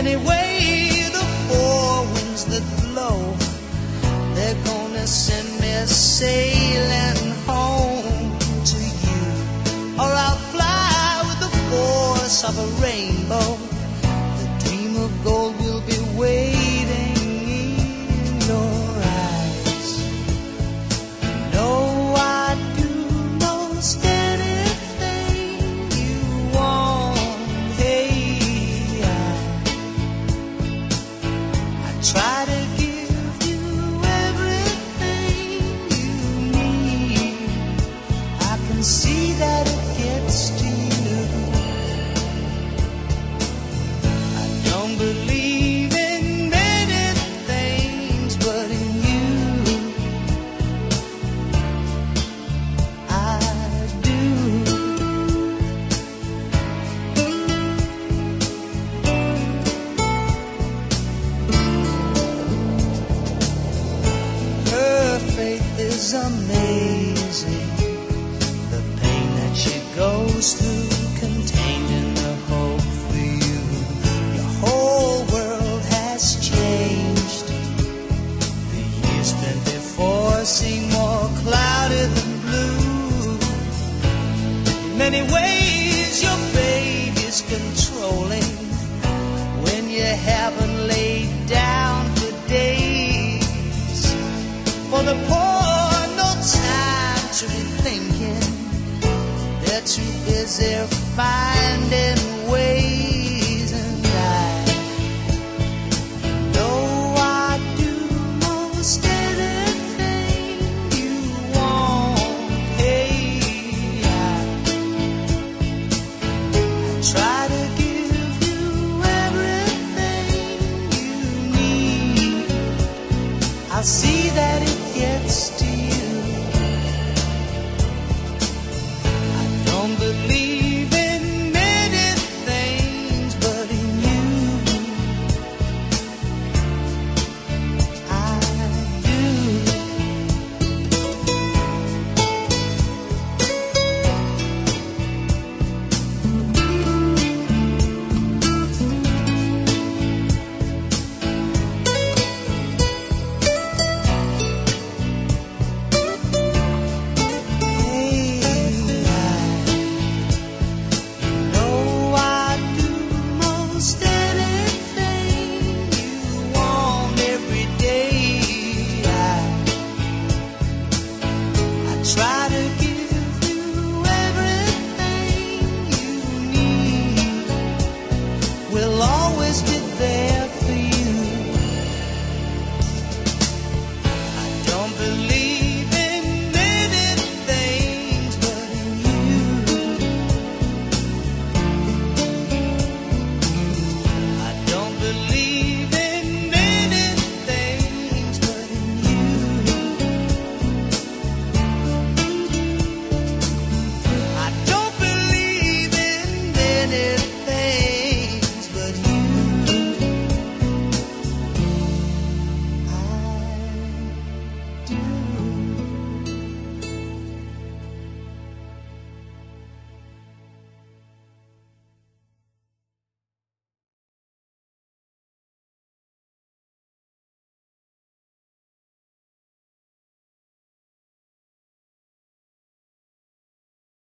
Anyway, the four winds that blow, they're gonna send me sailing home to you. Or I'll fly with the force of a rainbow. The dream of gold will be waiting in your eyes. No, I do most anything you want. Hey, I try to give you everything you need. I can see that it gets to you. I don't believe in many things, but in you I do. Her faith is amazing. The pain that she goes through, contained in the hope for you. Your whole world has changed. The years spent before seem more cloudy than blue. In many ways, your baby's controlling when you haven't laid down for days. For the poor, no time to be thinking. They're too busy finding ways, and I know I do most anything you want. Hey, I try to give you everything you need. I see that it gets to you. I don't believe in many things, but in you I do. Try to give you everything you need. We'll always